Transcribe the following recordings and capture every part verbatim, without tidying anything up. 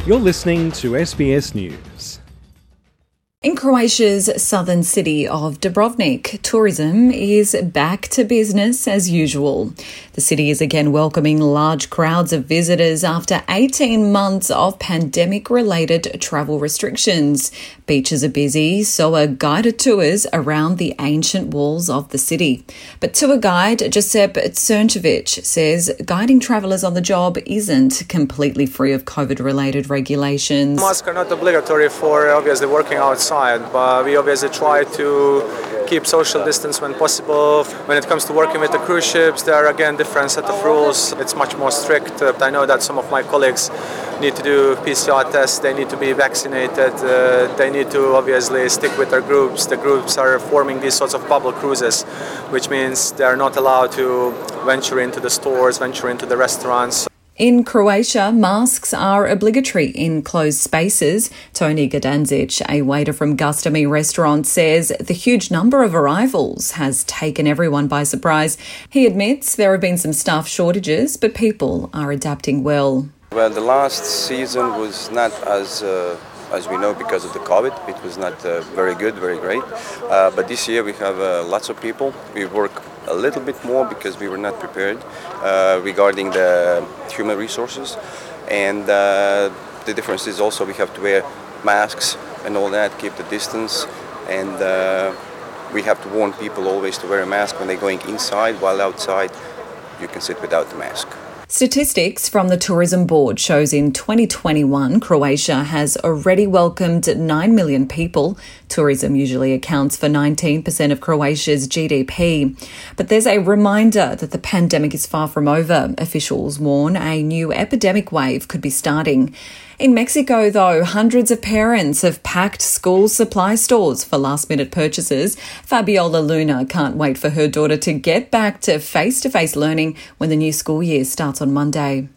You're listening to S B S News. In Croatia's southern city of Dubrovnik, tourism is back to business as usual. The city is again welcoming large crowds of visitors after eighteen months of pandemic-related travel restrictions. Beaches are busy, so are guided tours around the ancient walls of the city. But tour guide Giuseppe Crncevic says guiding travellers on the job isn't completely free of COVID-related regulations. Masks are not obligatory for obviously working outside, but we obviously try to keep social distance when possible. When it comes to working with the cruise ships, there are again different set of rules. It's much more strict. I know that some of my colleagues need to do P C R tests, they need to be vaccinated, uh, they need to obviously stick with their groups. The groups are forming these sorts of bubble cruises, which means they are not allowed to venture into the stores, venture into the restaurants. In Croatia, masks are obligatory in closed spaces. Tony Gadanzic, a waiter from Gustami restaurant, says the huge number of arrivals has taken everyone by surprise. He admits there have been some staff shortages, but people are adapting well. Well, the last season was not as uh, as we know because of the COVID. It was not uh, very good, very great. Uh, but this year we have uh, lots of people. We work a little bit more because we were not prepared uh, regarding the human resources. And uh, the difference is also we have to wear masks and all that, keep the distance. And uh, we have to warn people always to wear a mask when they're going inside, while outside you can sit without the mask. Statistics from the Tourism Board shows in twenty twenty-one, Croatia has already welcomed nine million people. Tourism usually accounts for nineteen percent of Croatia's G D P. But there's a reminder that the pandemic is far from over. Officials warn a new epidemic wave could be starting. In Mexico, though, hundreds of parents have packed school supply stores for last-minute purchases. Fabiola Luna can't wait for her daughter to get back to face-to-face learning when the new school year starts on Monday.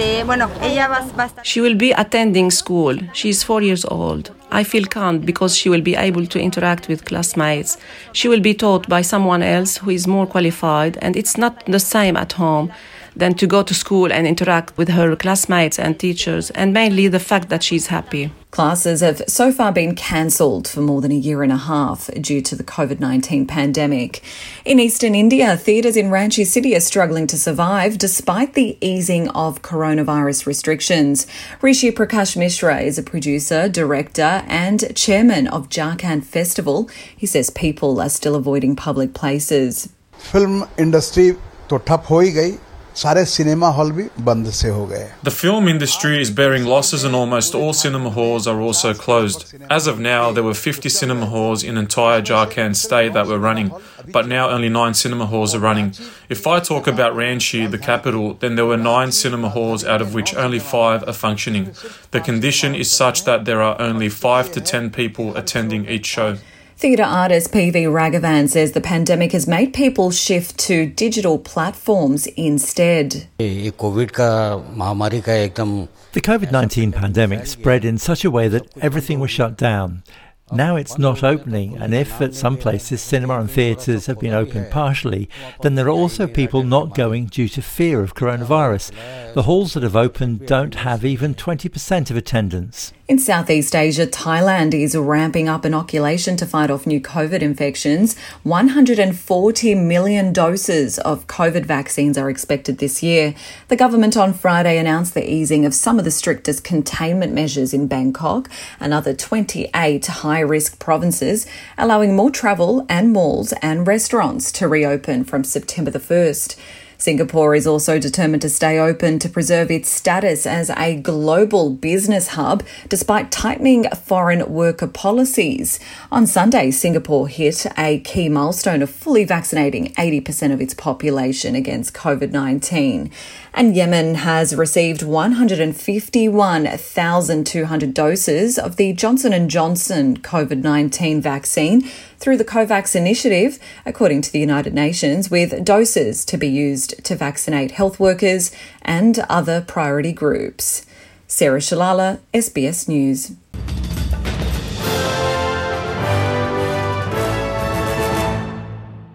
She will be attending school. She's four years old. I feel calm because she will be able to interact with classmates. She will be taught by someone else who is more qualified, and it's not the same at home than to go to school and interact with her classmates and teachers, and mainly the fact that she's happy. Classes have so far been cancelled for more than a year and a half due to the COVID nineteen pandemic. In eastern India, theatres in Ranchi City are struggling to survive despite the easing of coronavirus restrictions. Rishi Prakash Mishra is a producer, director and chairman of Jharkhand Festival. He says people are still avoiding public places. Film industry to ठप हो ही गई. सारे cinema hall भी बंद से हो गए. The film industry is bearing losses and almost all cinema halls are also closed. As of now, there were fifty cinema halls in entire Jharkhand state that were running, but now only nine cinema halls are running. If I talk about Ranchi, the capital, then there were nine cinema halls out of which only five are functioning. The condition is such that there are only five to ten people attending each show. Theatre artist P V Raghavan says the pandemic has made people shift to digital platforms instead. The COVID nineteen pandemic spread in such a way that everything was shut down. Now it's not opening, and if at some places cinema and theatres have been open partially, then there are also people not going due to fear of coronavirus. The halls that have opened don't have even twenty percent of attendance. In Southeast Asia, Thailand is ramping up inoculation to fight off new COVID infections. one hundred forty million doses of COVID vaccines are expected this year. The government on Friday announced the easing of some of the strictest containment measures in Bangkok and other twenty-eight high-risk provinces, allowing more travel and malls and restaurants to reopen from September the first. Singapore is also determined to stay open to preserve its status as a global business hub despite tightening foreign worker policies. On Sunday, Singapore hit a key milestone of fully vaccinating eighty percent of its population against COVID nineteen. And Yemen has received one hundred fifty-one thousand two hundred doses of the Johnson and Johnson COVID nineteen vaccine through the COVAX initiative, according to the United Nations, with doses to be used to vaccinate health workers and other priority groups. Sarah Shalala, S B S News.